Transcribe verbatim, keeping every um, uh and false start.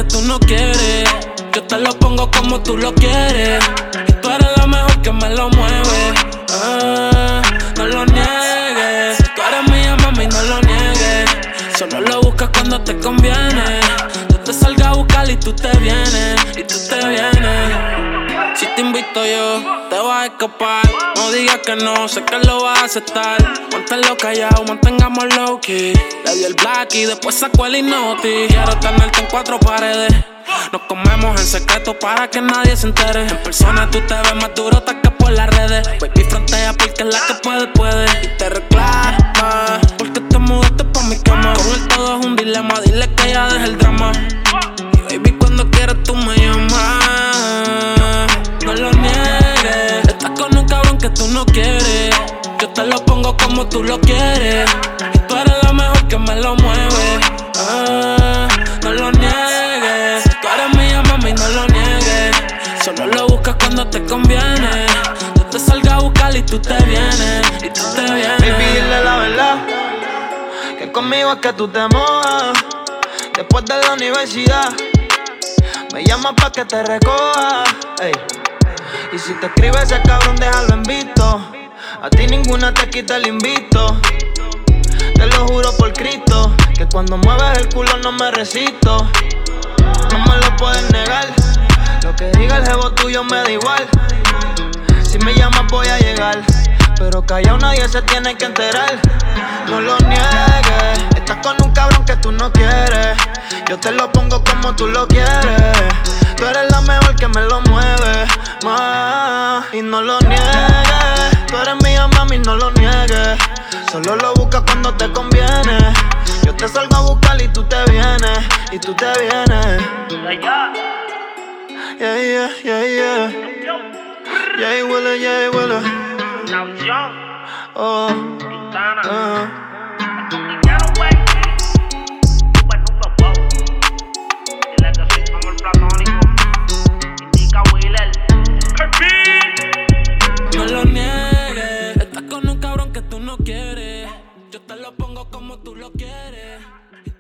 tú no quieres. Yo te lo pongo como tú lo quieres. Y tú eres la mejor que me lo mueve. Ah, no lo niegues. Tú eres mía, mami, no lo niegues. Solo lo buscas cuando te conviene. Yo te salgo a buscar y tú te vienes. Y tú te vienes. Si te invito yo, te vas a escapar. No digas que no, sé que lo vas a aceptar. Manténlo callado, mantengamos low key. Le di el black y después sacó el hipnotis. Quiero tenerte en cuatro paredes. Nos comemos en secreto para que nadie se entere. En persona tú te ves más duro que por las redes. Baby, frontea porque es la que puede, puede. Y te reclama porque te mudaste pa' mi cama. Con él todo es un dilema, dile que ya deje el drama. Y baby, cuando quieras tú me llamas. No lo niegues. Estás con un cabrón que tú no quieres. Yo te lo pongo como tú lo quieres. Y tú eres la mejor que me lo mueve. Ah, no lo niegues. Tú eres mía, mami, no lo niegues. Solo lo buscas cuando te conviene. Yo te salgo a buscar y tú te vienes. Y tú te vienes. Baby, dile la verdad, que conmigo es que tú te mojas. Después de la universidad me llamas pa' que te recoja. Ey. Y si te escribe ese cabrón, déjalo en visto. A ti ninguna te quita el invito. Te lo juro por Cristo, que cuando mueves el culo no me resisto. No me lo puedes negar. Lo que diga el jevo tuyo me da igual. Si me llamas voy a llegar, pero callao nadie se tiene que enterar. No lo niegues. Estás con un cabrón que tú no quieres. Yo te lo pongo como tú lo quieres. Tú eres la mejor que me lo mueve más. Y no lo niegues. Tú eres mía, mami, no lo niegues. Solo lo buscas cuando te conviene. Yo te salgo a buscar y tú te vienes. Y tú te vienes. Yeah, yeah, yeah, yeah. Yeah, Willa, yeah, Willa. Oh, uh. No lo niegues. Estás con un cabrón que tú no quieres. Yo te lo pongo como tú lo quieres.